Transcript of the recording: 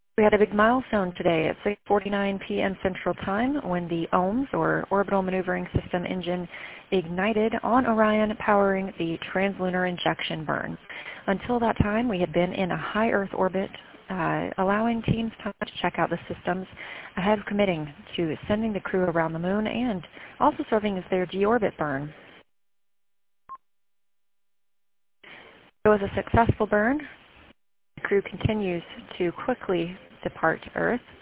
We had a big milestone today at 6:49 p.m. Central Time when the OMS, or Orbital Maneuvering System engine, ignited on Orion, powering the translunar injection burn. Until that time, we had been in a high Earth orbit, allowing teams time to check out the systems ahead of committing to sending the crew around the Moon and also serving as their deorbit burn. It was a successful burn. The crew continues to quickly depart Earth.